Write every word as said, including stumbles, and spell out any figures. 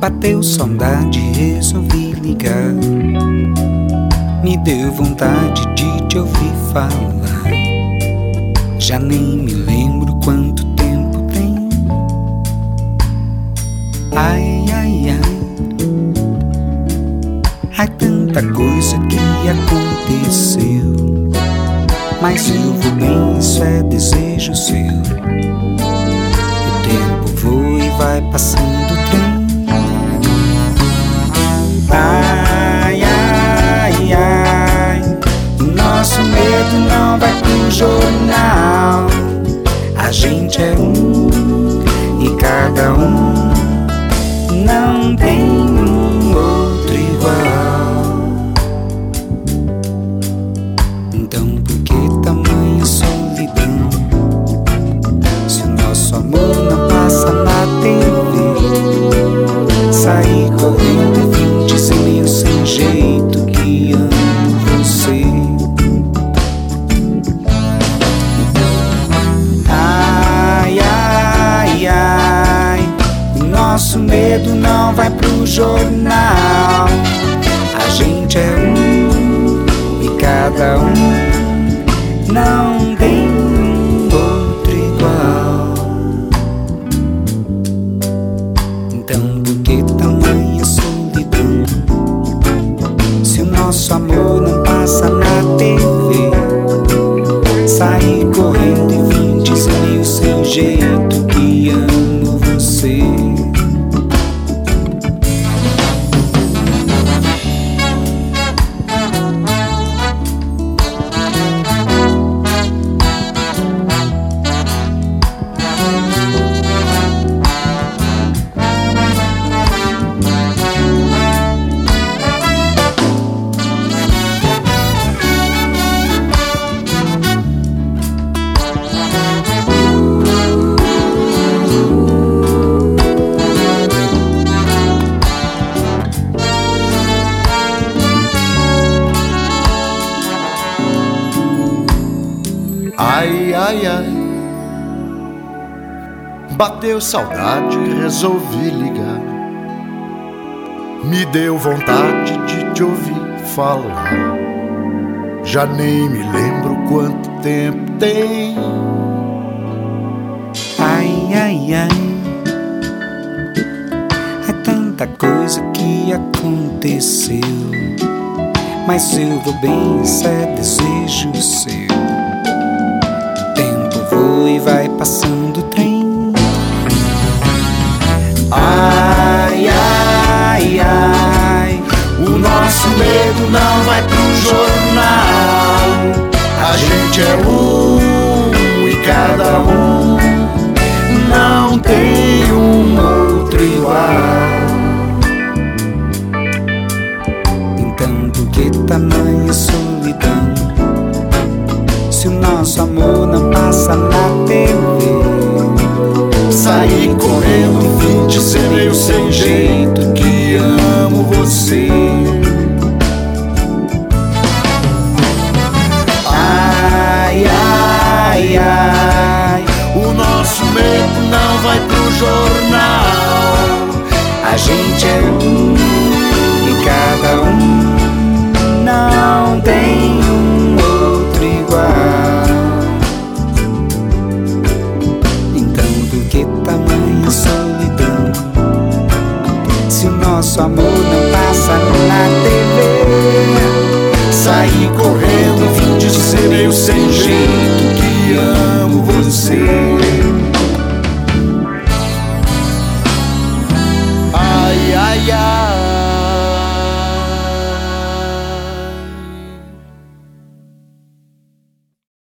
Bateu saudade, resolvi ligar. Me deu vontade de te ouvir falar. Já nem me lembro quanto tempo tem. Ai, ai, ai. Ai, tanta coisa que aconteceu. Mas eu vou bem, isso é desejo seu. O tempo voa e vai passando o trem. Ai, ai, ai. Nosso medo não vai pro jornal. A gente é um e cada um não tem um outro igual. Então por que tamanha solidão? Se o nosso amor não passa na T V, sair correndo e vim dizer meio sem jeito que amo você. Ai, ai, ai. O nosso medo não vai pro jornal. A gente é um e cada um não tem um outro igual. Então por que tamanha solidão? Se o nosso amor não passa na T V, sair correndo e vim dizer meio sem jeito que amo você. Ai, ai, ai. Bateu saudade e resolvi ligar. Me deu vontade de te ouvir falar. Já nem me lembro quanto tempo tem. Ai, ai, ai. É tanta coisa que aconteceu. Mas eu vou bem, isso é desejo seu. E vai passando o trem. Ai, ai, ai. O nosso medo não vai pro jornal. A gente é um e cada um não tem um outro igual. Então por que tamanha solidão? Se o nosso amor não passa na T V, sair correndo e vim dizer meio sem jeito que amo você. ai, ai, ai. O nosso medo não vai pro jornal. A gente é um e cada um não tem um outro igual. Então por que tamanha solidão? Se o nosso amor não passa na T V, sair correndo e vim dizer meio sem jeito que amo você. Ai, ai, ai.